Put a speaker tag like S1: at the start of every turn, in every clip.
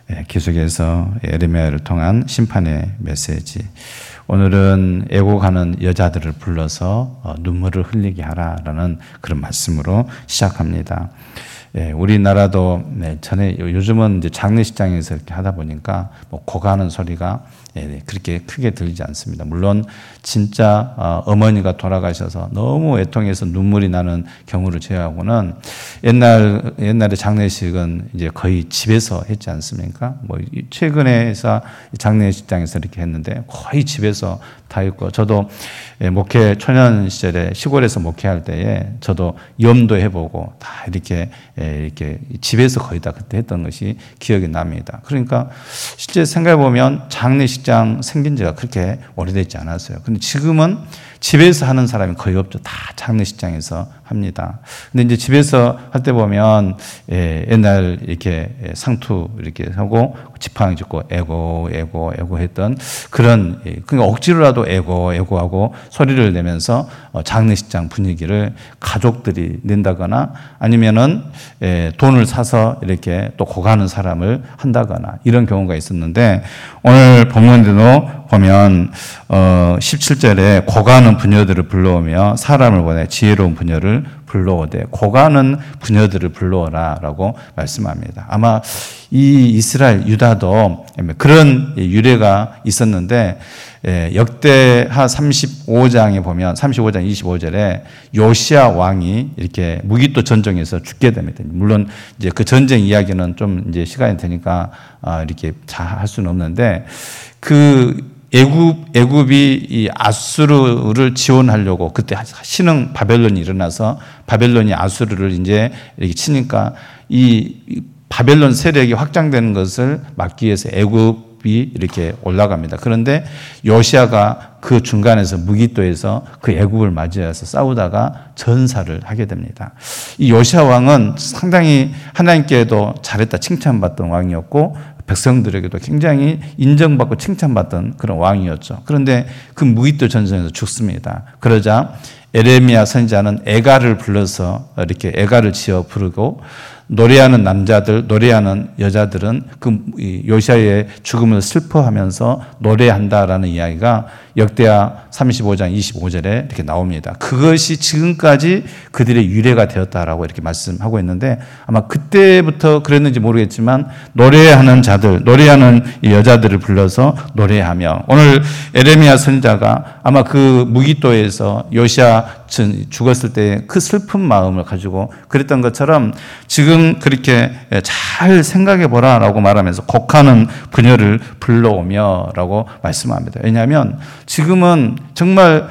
S1: 계속해서 에레미야를 통한 심판의 메시지. 오늘은 애곡하는 여자들을 불러서 눈물을 흘리게 하라라는 그런 말씀으로 시작합니다. 우리나라도 전에 요즘은 이제 장례식장에서 이렇게 하다 보니까 고가는 소리가 그렇게 크게 들리지 않습니다. 물론 진짜 어머니가 돌아가셔서 너무 애통해서 눈물이 나는 경우를 제외하고는 옛날에 장례식은 이제 거의 집에서 했지 않습니까? 최근에 해서 장례식장에서 이렇게 했는데 거의 집에서 다 했고, 저도 목회 초년 시절에 시골에서 목회할 때에 저도 염도 해보고 다 이렇게 집에서 거의 다 그때 했던 것이 기억이 납니다. 그러니까 실제 생각해 보면 장례식장 생긴 지가 그렇게 오래되지 않았어요. 근데 지금은 집에서 하는 사람이 거의 없죠. 다 장례식장에서 합니다. 근데 이제 집에서 할 때 보면 옛날 이렇게 상투 이렇게 하고 지팡이 짚고 애고 했던 그런, 그러니까 억지로라도 애고 하고 소리를 내면서 장례식장 분위기를 가족들이 낸다거나 아니면은 돈을 사서 이렇게 또 고가는 사람을 한다거나 이런 경우가 있었는데, 오늘 본문에도 보면 17절에 고가는 부녀들을 불러오며 사람을 보내 지혜로운 부녀를 불러오되 고가는 부녀들을 불러오라 라고 말씀합니다. 아마 이 이스라엘 유다도 그런 유래가 있었는데, 역대하 35장에 보면 35장 25절에 요시야 왕이 이렇게 무기또 전쟁에서 죽게 됩니다. 물론 이제 그 전쟁 이야기는 좀 이제 시간이 되니까 이렇게 잘 할 수는 없는데, 그 애굽이 이 아수르를 지원하려고 그때 신흥 바벨론이 일어나서 바벨론이 아수르를 이제 이렇게 치니까 이 바벨론 세력이 확장되는 것을 막기 위해서 애굽이 이렇게 올라갑니다. 그런데 요시야가 그 중간에서 무기또에서 그 애굽을 맞이해서 싸우다가 전사를 하게 됩니다. 이 요시야 왕은 상당히 하나님께도 잘했다 칭찬받던 왕이었고 백성들에게도 굉장히 인정받고 칭찬받던 그런 왕이었죠. 그런데 그 무기또 전쟁에서 죽습니다. 그러자 에레미야 선지자는 애가를 불러서 이렇게 애가를 지어 부르고, 노래하는 남자들, 노래하는 여자들은 그 요시야의 죽음을 슬퍼하면서 노래한다라는 이야기가 역대하 35장 25절에 이렇게 나옵니다. 그것이 지금까지 그들의 유래가 되었다라고 이렇게 말씀하고 있는데, 아마 그때부터 그랬는지 모르겠지만 노래하는 자들, 노래하는 여자들을 불러서 노래하며, 오늘 에레미야 선지자가 아마 그 무기또에서 요시야 죽었을 때 그 슬픈 마음을 가지고 그랬던 것처럼 지금 그렇게 잘 생각해 보라라고 말하면서 곡하는 부녀를 불러오며라고 말씀합니다. 왜냐하면 지금은 정말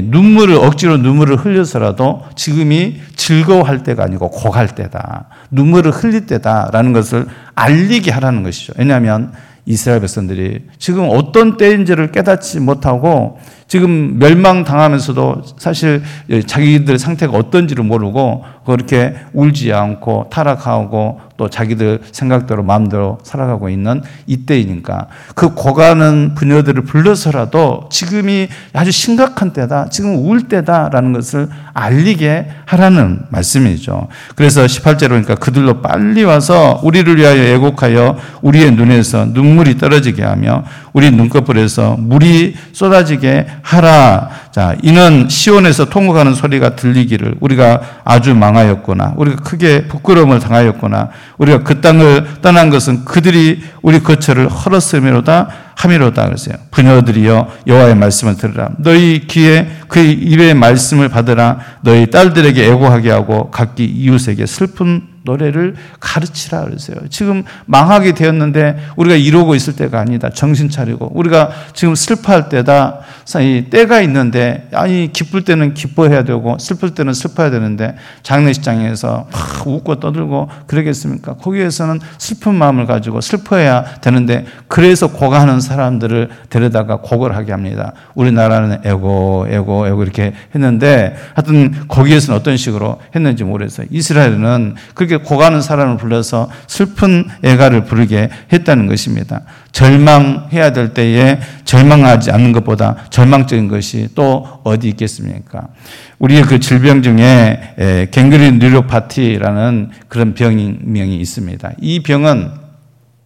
S1: 억지로 눈물을 흘려서라도 지금이 즐거워할 때가 아니고 곡할 때다, 눈물을 흘릴 때다라는 것을 알리게 하라는 것이죠. 왜냐하면 이스라엘 백성들이 지금 어떤 때인지를 깨닫지 못하고 지금 멸망당하면서도 사실 자기들 상태가 어떤지를 모르고 그렇게 울지 않고 타락하고 또 자기들 생각대로 마음대로 살아가고 있는 이때이니까 그 고가는 부녀들을 불러서라도 지금이 아주 심각한 때다, 지금 울 때다라는 것을 알리게 하라는 말씀이죠. 그래서 18절에 보니까 그들로 빨리 와서 우리를 위하여 애곡하여 우리의 눈에서 눈물이 떨어지게 하며 우리 눈꺼풀에서 물이 쏟아지게 하라. 자, 이는 시온에서 통곡하는 소리가 들리기를 우리가 아주 망하였구나, 우리가 크게 부끄러움을 당하였구나, 우리가 그 땅을 떠난 것은 그들이 우리 거처를 헐었음이로다 함이로다. 그랬어요. 부녀들이여 여호와의 말씀을 들으라. 너희 귀에 그의 입의 말씀을 받으라. 너희 딸들에게 애고하게 하고 각기 이웃에게 슬픈 노래를 가르치라 그랬어요. 지금 망하게 되었는데 우리가 이러고 있을 때가 아니다. 정신 차리고 우리가 지금 슬퍼할 때다. 때가 있는데, 아니 기쁠 때는 기뻐해야 되고 슬플 때는 슬퍼야 되는데 장례식장에서 막 웃고 떠들고 그러겠습니까? 거기에서는 슬픈 마음을 가지고 슬퍼해야 되는데, 그래서 고가하는 사람들을 데려다가 곡을 하게 합니다. 우리나라는 애고 이렇게 했는데, 하여튼 거기에서는 어떤 식으로 했는지 모르겠어요. 이스라엘은 그렇게 고가는 사람을 불러서 슬픈 애가를 부르게 했다는 것입니다. 절망해야 될 때에 절망하지 않는 것보다 절망적인 것이 또 어디 있겠습니까? 우리의 그 질병 중에 갱그린 뉴로파티라는 그런 병명이 있습니다. 이 병은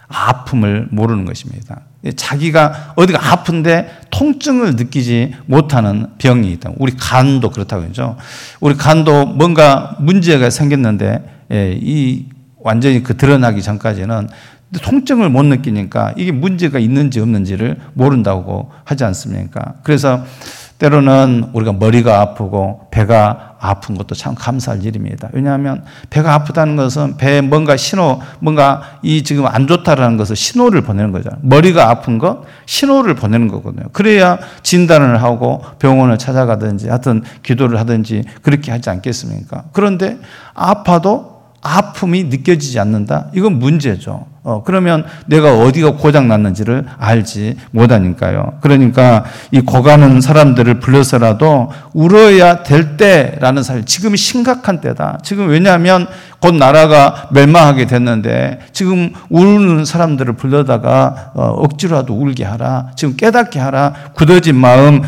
S1: 아픔을 모르는 것입니다. 자기가 어디가 아픈데 통증을 느끼지 못하는 병이 있다. 우리 간도 그렇다고 하죠. 우리 간도 뭔가 문제가 생겼는데 이 완전히 그 드러나기 전까지는 통증을 못 느끼니까 이게 문제가 있는지 없는지를 모른다고 하지 않습니까? 그래서 때로는 우리가 머리가 아프고 배가 아픈 것도 참 감사할 일입니다. 왜냐하면 배가 아프다는 것은 배에 뭔가 이 지금 안 좋다라는 것을 신호를 보내는 거죠. 머리가 아픈 것, 신호를 보내는 거거든요. 그래야 진단을 하고 병원을 찾아가든지 하여튼 기도를 하든지 그렇게 하지 않겠습니까? 그런데 아파도 아픔이 느껴지지 않는다? 이건 문제죠. 그러면 내가 어디가 고장났는지를 알지 못하니까요. 그러니까 이 고가는 사람들을 불러서라도 울어야 될 때라는 사실, 지금이 심각한 때다. 지금 왜냐하면 곧 나라가 멸망하게 됐는데 지금 우는 사람들을 불러다가 억지로라도 울게 하라. 지금 깨닫게 하라. 굳어진 마음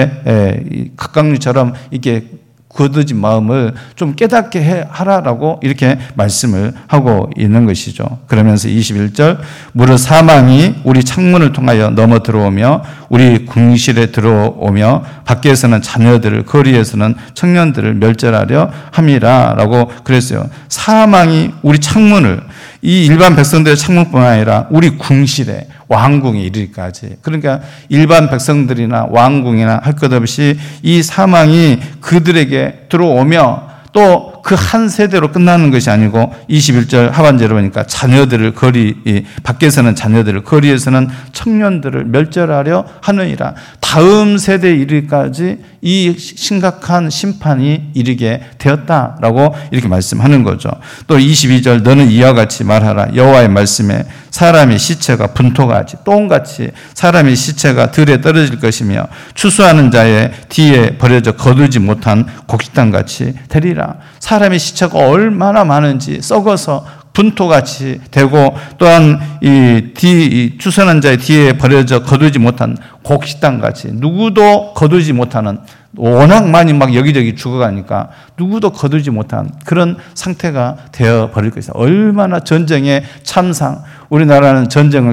S1: 이렇게 각각류처럼 이렇게 굳어진 마음을 좀 깨닫게 하라라고 이렇게 말씀을 하고 있는 것이죠. 그러면서 21절, 무릇 사망이 우리 창문을 통하여 넘어 들어오며 우리 궁실에 들어오며 밖에서는 자녀들을, 거리에서는 청년들을 멸절하려 함이라 라고 그랬어요. 사망이 우리 창문을, 이 일반 백성들의 창문뿐만 아니라 우리 궁실에, 왕궁에 이르기까지, 그러니까 일반 백성들이나 왕궁이나 할 것 없이 이 사망이 그들에게 들어오며 또 그 한 세대로 끝나는 것이 아니고 21절 하반절에 보니까 자녀들을 밖에서는 자녀들을, 거리에서는 청년들을 멸절하려 하느니라. 다음 세대에 이르기까지 이 심각한 심판이 이르게 되었다라고 이렇게 말씀하는 거죠. 또 22절, 너는 이와 같이 말하라. 여호와의 말씀에 사람의 시체가 분토같이, 똥같이 사람의 시체가 들에 떨어질 것이며 추수하는 자의 뒤에 버려져 거두지 못한 곡식단같이 되리라. 사람의 시체가 얼마나 많은지 썩어서 분토같이 되고, 또한 이 추수하는 자의 뒤에 버려져 거두지 못한 곡식단같이, 누구도 거두지 못하는, 워낙 많이 막 여기저기 죽어가니까 누구도 거두지 못한 그런 상태가 되어버릴 것이다. 얼마나 전쟁의 참상, 우리나라는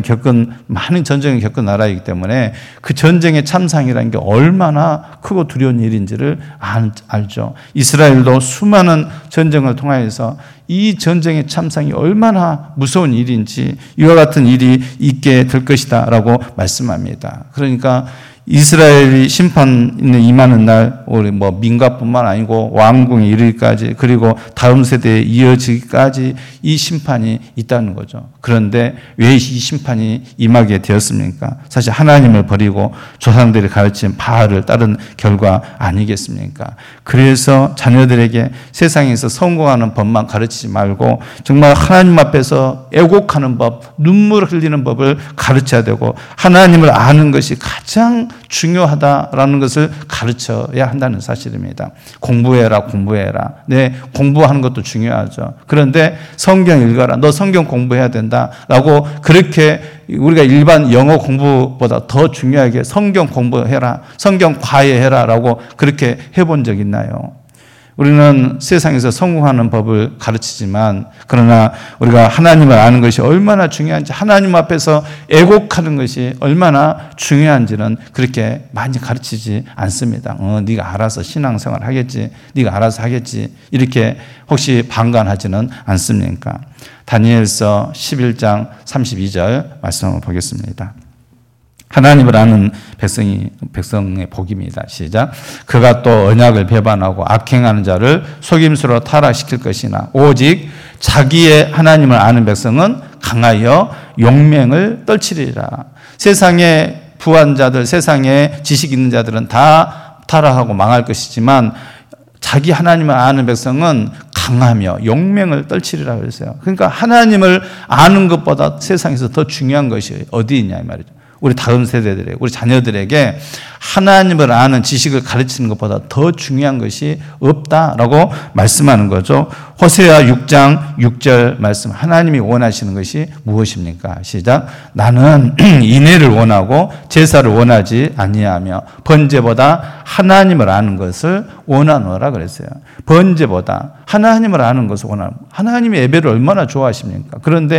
S1: 많은 전쟁을 겪은 나라이기 때문에 그 전쟁의 참상이라는 게 얼마나 크고 두려운 일인지를 알죠. 이스라엘도 수많은 전쟁을 통하여서 이 전쟁의 참상이 얼마나 무서운 일인지, 이와 같은 일이 있게 될 것이다 라고 말씀합니다. 그러니까 이스라엘이 심판에 임하는 날, 우리 민가뿐만 아니고 왕궁에 이르기까지, 그리고 다음 세대에 이어지기까지 이 심판이 있다는 거죠. 그런데 왜 이 심판이 임하게 되었습니까? 사실 하나님을 버리고 조상들이 가르친 바알을 따른 결과 아니겠습니까? 그래서 자녀들에게 세상에서 성공하는 법만 가르치지 말고 정말 하나님 앞에서 애곡하는 법, 눈물을 흘리는 법을 가르쳐야 되고, 하나님을 아는 것이 가장 중요하다라는 것을 가르쳐야 한다는 사실입니다. 공부해라. 네, 공부하는 것도 중요하죠. 그런데 성경 읽어라. 너 성경 공부해야 된다라고, 그렇게 우리가 일반 영어 공부보다 더 중요하게 성경 공부해라, 성경 과외해라라고 그렇게 해본 적 있나요? 우리는 세상에서 성공하는 법을 가르치지만, 그러나 우리가 하나님을 아는 것이 얼마나 중요한지, 하나님 앞에서 애곡하는 것이 얼마나 중요한지는 그렇게 많이 가르치지 않습니다. 네가 알아서 신앙생활 하겠지, 네가 알아서 하겠지, 이렇게 혹시 방관하지는 않습니까? 다니엘서 11장 32절 말씀을 보겠습니다. 하나님을 아는 백성의 복입니다. 시작. 그가 또 언약을 배반하고 악행하는 자를 속임수로 타락시킬 것이나 오직 자기의 하나님을 아는 백성은 강하여 용맹을 떨치리라. 세상의 부한 자들, 세상에 지식 있는 자들은 다 타락하고 망할 것이지만 자기 하나님을 아는 백성은 강하며 용맹을 떨치리라 그랬어요. 그러니까 하나님을 아는 것보다 세상에서 더 중요한 것이 어디 있냐 이 말이죠. 우리 다음 세대들에게, 우리 자녀들에게 하나님을 아는 지식을 가르치는 것보다 더 중요한 것이 없다라고 말씀하는 거죠. 호세아 6장 6절 말씀, 하나님이 원하시는 것이 무엇입니까? 시작. 나는 인애를 원하고 제사를 원하지 아니하며 번제보다 하나님을 아는 것을 원하노라 그랬어요. 번제보다 하나님을 아는 것을 원하는, 하나님의 예배를 얼마나 좋아하십니까? 그런데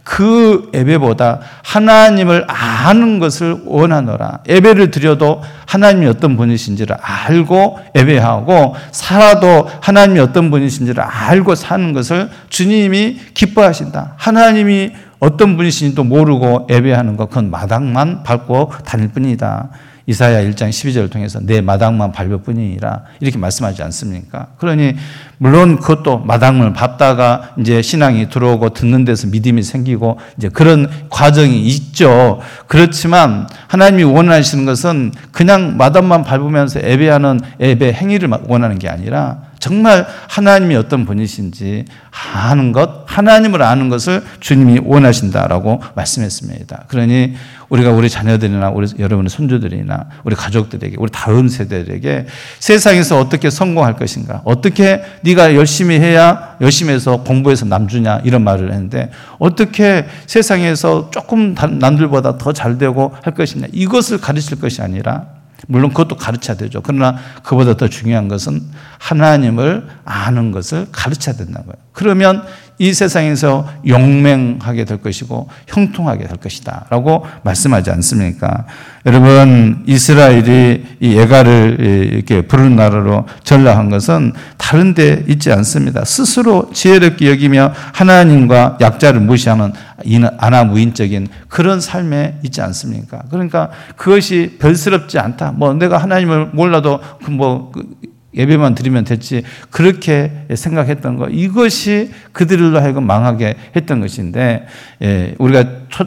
S1: 그 예배보다 하나님을 아는 것을 원하노라. 예배를 드려도 하나님이 어떤 분이신지를 알고 예배하고 살아도 하나님이 어떤 분이신지를 알고 사는 것을 주님이 기뻐하신다. 하나님이 어떤 분이신지도 모르고 예배하는 것, 그건 마당만 밟고 다닐 뿐이다. 이사야 1장 12절을 통해서 내 마당만 밟을 뿐이니라 이렇게 말씀하지 않습니까? 그러니 물론 그것도 마당을 밟다가 이제 신앙이 들어오고 듣는 데서 믿음이 생기고 이제 그런 과정이 있죠. 그렇지만 하나님이 원하시는 것은 그냥 마당만 밟으면서 예배하는 예배 행위를 원하는 게 아니라 정말 하나님이 어떤 분이신지 아는 것, 하나님을 아는 것을 주님이 원하신다라고 말씀했습니다. 그러니 우리가 우리 자녀들이나 우리 여러분의 손주들이나 우리 가족들에게, 우리 다음 세대들에게 세상에서 어떻게 성공할 것인가, 어떻게 네가 열심히 해야 열심히 해서 공부해서 남주냐 이런 말을 했는데 어떻게 세상에서 조금 남들보다 더 잘 되고 할 것이냐 이것을 가르칠 것이 아니라 물론 그것도 가르쳐야 되죠. 그러나 그보다 더 중요한 것은 하나님을 아는 것을 가르쳐야 된다는 거예요. 그러면 이 세상에서 용맹하게 될 것이고 형통하게 될 것이다 라고 말씀하지 않습니까? 여러분, 이스라엘이 이 예가를 이렇게 부르는 나라로 전락한 것은 다른 데 있지 않습니다. 스스로 지혜롭게 여기며 하나님과 약자를 무시하는 아나무인적인 그런 삶에 있지 않습니까? 그러니까 그것이 별스럽지 않다. 뭐 내가 하나님을 몰라도 예배만 드리면 됐지 그렇게 생각했던 거, 이것이 그들로 하여금 망하게 했던 것인데, 우리가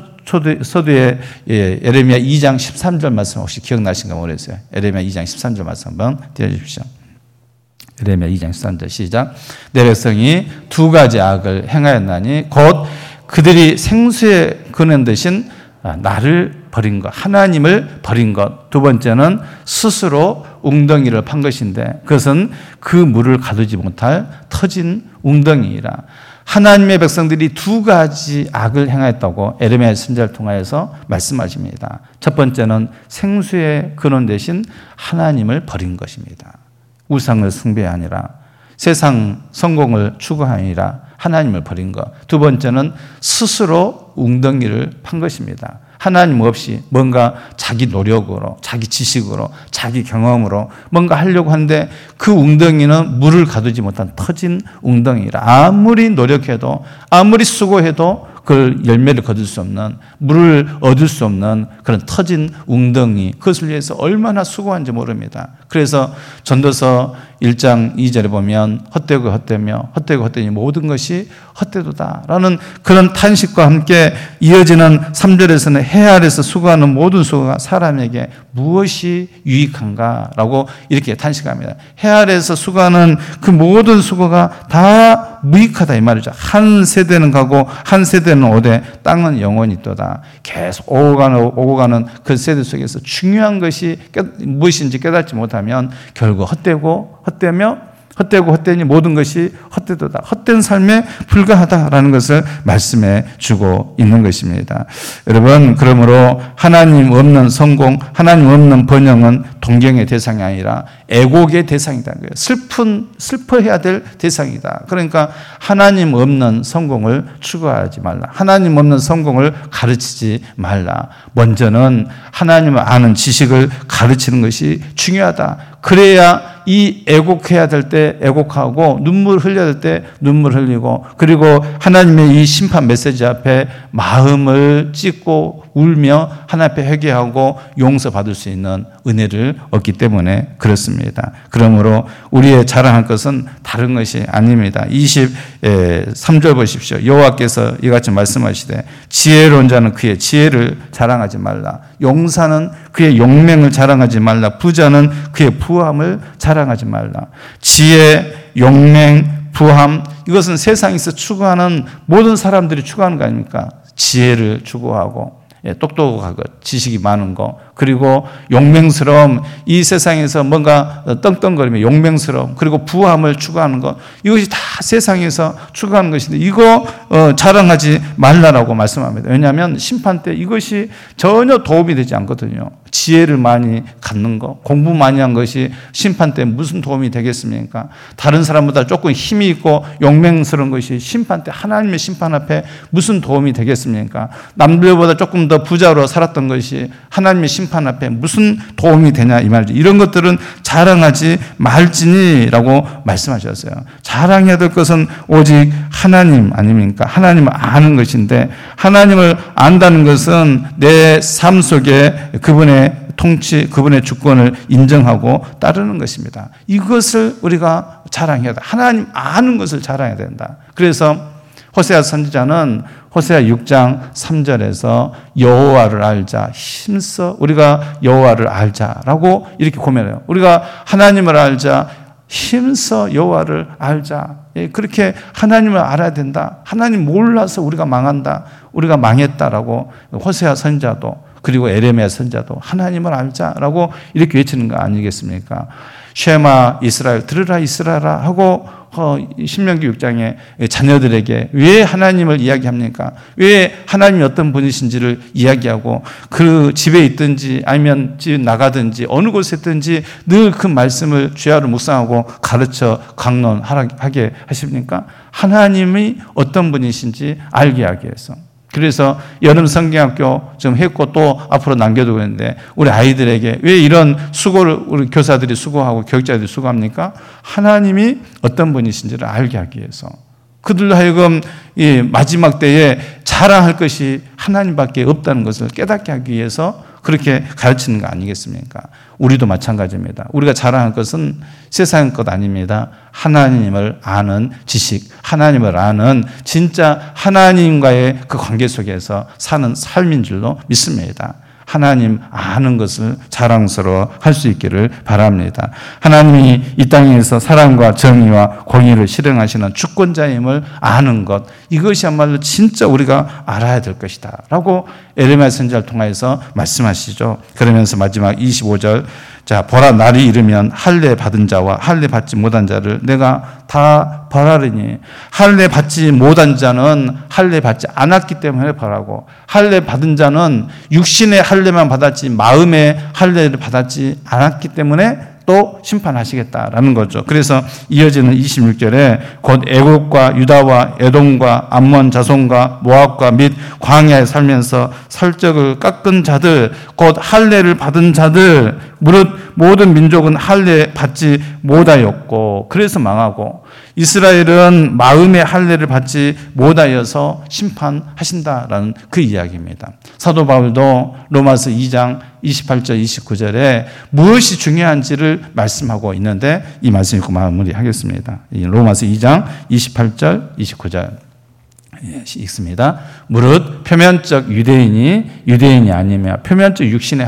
S1: 서두에 에레미야 2장 13절 말씀 혹시 기억나신가 모르겠어요. 에레미야 2장 13절 말씀 한번 띄워주십시오. 에레미야 2장 13절 시작. 내 백성이 두 가지 악을 행하였나니 곧 그들이 생수에 그는 대신 나를 버린 것, 하나님을 버린 것. 두 번째는 스스로 웅덩이를 판 것인데 그것은 그 물을 가두지 못할 터진 웅덩이라. 하나님의 백성들이 두 가지 악을 행하였다고 에레미야 선지자를 통하여서 말씀하십니다. 첫 번째는 생수의 근원 대신 하나님을 버린 것입니다. 우상을 숭배하니라, 세상 성공을 추구하니라 하나님을 버린 것. 두 번째는 스스로 웅덩이를 판 것입니다. 하나님 없이 뭔가 자기 노력으로, 자기 지식으로, 자기 경험으로 뭔가 하려고 하는데 그 웅덩이는 물을 가두지 못한 터진 웅덩이라. 아무리 노력해도, 아무리 수고해도 그걸 열매를 거둘 수 없는, 물을 얻을 수 없는 그런 터진 웅덩이, 그것을 위해서 얼마나 수고한지 모릅니다. 그래서 전도서 1장 2절에 보면 헛되고 헛되며 헛되고 헛되니 모든 것이 헛되도다라는 그런 탄식과 함께 이어지는 3절에서는 해 아래서 수고하는 모든 수고가 사람에게 무엇이 유익한가라고 이렇게 탄식합니다. 해 아래서 수고하는 그 모든 수고가 다 무익하다 이 말이죠. 한 세대는 가고 한 세대는 오되 땅은 영원히 있도다. 계속 오고 가는 그 세대 속에서 중요한 것이 무엇인지 깨닫지 못하면 결국 헛되고 헛되니 모든 것이 헛되도다. 헛된 삶에 불과하다라는 것을 말씀해 주고 있는 것입니다. 여러분, 그러므로 하나님 없는 성공, 하나님 없는 번영은 동경의 대상이 아니라 애곡의 대상이다. 슬퍼해야 될 대상이다. 그러니까 하나님 없는 성공을 추구하지 말라. 하나님 없는 성공을 가르치지 말라. 먼저는 하나님을 아는 지식을 가르치는 것이 중요하다. 그래야 이 애곡해야 될 때 애곡하고 눈물 흘려야 될 때 눈물 흘리고, 그리고 하나님의 이 심판 메시지 앞에 마음을 찢고 울며 하나님 앞에 회개하고 용서받을 수 있는 은혜를 얻기 때문에 그렇습니다. 그러므로 우리의 자랑할 것은 다른 것이 아닙니다. 23절 보십시오. 여호와께서 이같이 말씀하시되 지혜로운 자는 그의 지혜를 자랑하지 말라. 용사는 그의 용맹을 자랑하지 말라. 부자는 그의 부함을 자랑하지 말라. 지혜, 용맹, 부함, 이것은 세상에서 추구하는 모든 사람들이 추구하는 거 아닙니까? 지혜를 추구하고 똑똑하고 지식이 많은 거, 그리고 용맹스러움, 이 세상에서 뭔가 떵떵거리며 용맹스러움, 그리고 부함을 추구하는 것, 이것이 다 세상에서 추구하는 것인데 이거 자랑하지 말라라고 말씀합니다. 왜냐하면 심판 때 이것이 전혀 도움이 되지 않거든요. 지혜를 많이 갖는 것, 공부 많이 한 것이 심판 때 무슨 도움이 되겠습니까? 다른 사람보다 조금 힘이 있고 용맹스러운 것이 심판 때 하나님의 심판 앞에 무슨 도움이 되겠습니까? 남들보다 조금 더 부자로 살았던 것이 하나님의 심판 앞에 무슨 도움이 되냐 이 말이죠. 이런 것들은 자랑하지 말지니라고 말씀하셨어요. 자랑해야 될 것은 오직 하나님 아닙니까? 하나님을 아는 것인데, 하나님을 안다는 것은 내 삶 속에 그분의 통치, 그분의 주권을 인정하고 따르는 것입니다. 이것을 우리가 자랑해야 된다. 하나님 아는 것을 자랑해야 된다. 그래서 호세아 선지자는 호세아 6장 3절에서 여호와를 알자, 힘써 우리가 여호와를 알자라고 이렇게 고면해요. 우리가 하나님을 알자, 힘써 여호와를 알자. 그렇게 하나님을 알아야 된다. 하나님 몰라서 우리가 망한다, 우리가 망했다라고 호세아 선지자도, 그리고 에레미야 선지자도 하나님을 알자라고 이렇게 외치는 거 아니겠습니까? 쉐마 이스라엘, 들으라 이스라엘아 하고 신명기 6장에 자녀들에게 왜 하나님을 이야기합니까? 왜 하나님이 어떤 분이신지를 이야기하고, 그 집에 있든지 아니면 집 나가든지 어느 곳에 있든지 늘 그 말씀을 주야로 묵상하고 가르쳐 강론하게 하십니까? 하나님이 어떤 분이신지 알게 하기 위해서. 그래서 여름 성경학교 좀 했고 또 앞으로 남겨두고 있는데, 우리 아이들에게 왜 이런 수고를 우리 교사들이 수고하고 교육자들이 수고합니까? 하나님이 어떤 분이신지를 알게 하기 위해서. 그들로 하여금 이 마지막 때에 자랑할 것이 하나님밖에 없다는 것을 깨닫게 하기 위해서 그렇게 가르치는 거 아니겠습니까? 우리도 마찬가지입니다. 우리가 자랑할 것은 세상 것 아닙니다. 하나님을 아는 지식, 하나님을 아는 진짜 하나님과의 그 관계 속에서 사는 삶인 줄로 믿습니다. 하나님 아는 것을 자랑스러워 할 수 있기를 바랍니다. 하나님이 이 땅에서 사랑과 정의와 공의를 실행하시는 주권자임을 아는 것, 이것이야말로 진짜 우리가 알아야 될 것이다 라고 에레미야 선지자를 통해서 말씀하시죠. 그러면서 마지막 25절, 자, 보라, 날이 이르면 할례 받은 자와 할례 받지 못한 자를 내가 다 벌하리니, 할례 받지 못한 자는 할례 받지 않았기 때문에 벌하고, 할례 받은 자는 육신의 할례만 받았지 마음의 할례를 받았지 않았기 때문에 또 심판하시겠다라는 거죠. 그래서 이어지는 26절에 곧 애국과 유다와 에돔과 암몬 자손과 모압과 및 광야에 살면서 설적을 깎은 자들, 곧 할례를 받은 자들, 무릇 모든 민족은 할례 받지 못하였고 그래서 망하고, 이스라엘은 마음의 할례를 받지 못하여서 심판하신다라는 그 이야기입니다. 사도 바울도 로마서 2장 28절 29절에 무엇이 중요한지를 말씀하고 있는데, 이 말씀 읽고 마무리하겠습니다. 로마서 2장 28절 29절 읽습니다. 무릇 표면적 유대인이 아니며 표면적 육신의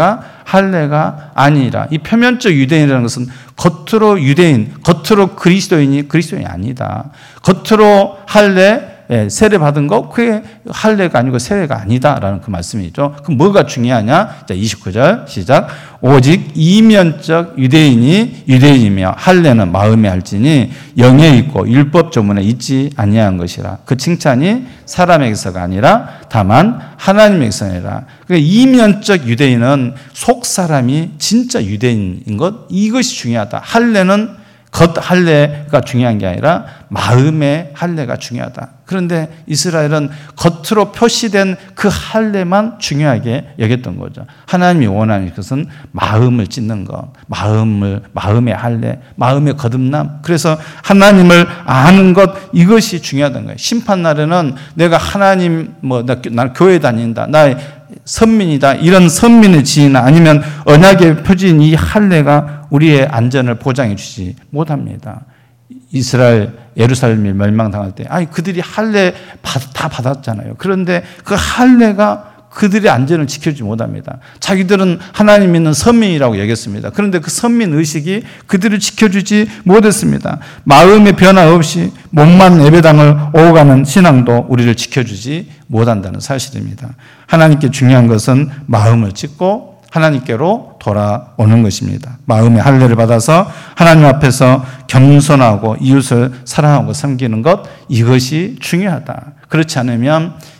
S1: 할례가 아니라. 이 표면적 유대인이라는 것은 겉으로 유대인, 겉으로 그리스도인이 아니다. 겉으로 할례, 세례 받은 거, 그게 할례가 아니고 세례가 아니다라는 그 말씀이죠. 그럼 뭐가 중요하냐? 자, 29절 시작. 오직 이면적 유대인이 유대인이며 할례는 마음에 할지니 영에 있고 율법 조문에 있지 아니한 것이라. 그 칭찬이 사람에게서가 아니라 다만 하나님에게서니라. 그러니까 이면적 유대인은 속 사람이 진짜 유대인인 것, 이것이 중요하다. 할례는 겉 할례가 중요한 게 아니라 마음의 할례가 중요하다. 그런데 이스라엘은 겉으로 표시된 그 할례만 중요하게 여겼던 거죠. 하나님이 원하는 것은 마음을 찢는 것, 마음의 할례, 마음의 거듭남. 그래서 하나님을 아는 것, 이것이 중요하다는 거예요. 심판 날에는 내가 하나님, 난 교회 다닌다, 나 선민이다, 이런 선민의 지위나 아니면 언약의 표지인 이 할례가 우리의 안전을 보장해 주지 못합니다. 이스라엘 예루살렘이 멸망당할 때, 그들이 할례 다 받았잖아요. 그런데 그 할례가 그들의 안전을 지켜주지 못합니다. 자기들은 하나님 믿는 선민이라고 여겼습니다. 그런데 그 선민 의식이 그들을 지켜주지 못했습니다. 마음의 변화 없이 몸만 예배당을 오가는 신앙도 우리를 지켜주지 못한다는 사실입니다. 하나님께 중요한 것은 마음을 찢고 하나님께로 돌아오는 것입니다. 마음의 할례를 받아서 하나님 앞에서 겸손하고 이웃을 사랑하고 섬기는 것, 이것이 중요하다. 그렇지 않으면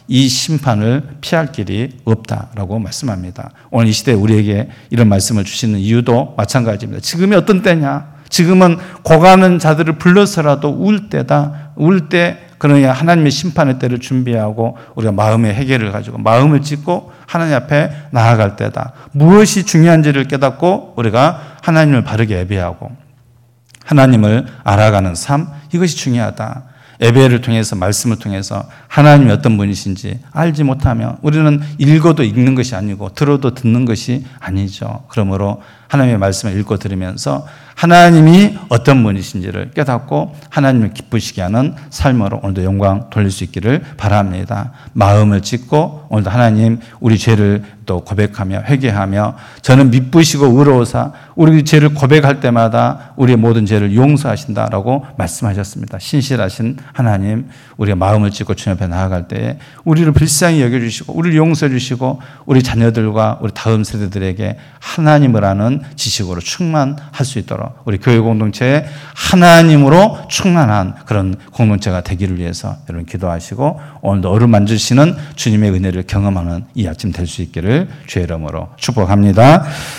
S1: 이 심판을 피할 길이 없다라고 말씀합니다. 오늘 이 시대에 우리에게 이런 말씀을 주시는 이유도 마찬가지입니다. 지금이 어떤 때냐? 지금은 고가는 자들을 불러서라도 울 때다. 울 때 그러냐 하나님의 심판의 때를 준비하고 우리가 마음의 해결을 가지고 마음을 찢고 하나님 앞에 나아갈 때다. 무엇이 중요한지를 깨닫고 우리가 하나님을 바르게 예배하고 하나님을 알아가는 삶, 이것이 중요하다. 예배를 통해서 말씀을 통해서 하나님이 어떤 분이신지 알지 못하면 우리는 읽어도 읽는 것이 아니고 들어도 듣는 것이 아니죠. 그러므로 하나님의 말씀을 읽고 들으면서 하나님이 어떤 분이신지를 깨닫고 하나님을 기쁘시게 하는 삶으로 오늘도 영광 돌릴 수 있기를 바랍니다. 마음을 찢고 오늘도 하나님 우리 죄를 또 고백하며 회개하며 저는 미쁘시고 의로우사 우리 죄를 고백할 때마다 우리의 모든 죄를 용서하신다라고 말씀하셨습니다. 신실하신 하나님, 우리가 마음을 찢고 주님 앞에 나아갈 때에 우리를 불쌍히 여겨주시고 우리를 용서해 주시고 우리 자녀들과 우리 다음 세대들에게 하나님을 아는 지식으로 충만할 수 있도록 우리 교회 공동체에 하나님으로 충만한 그런 공동체가 되기를 위해서 여러분 기도하시고 오늘도 어루만지시는 주님의 은혜를 경험하는 이 아침 될 수 있기를 주의 이름으로 축복합니다.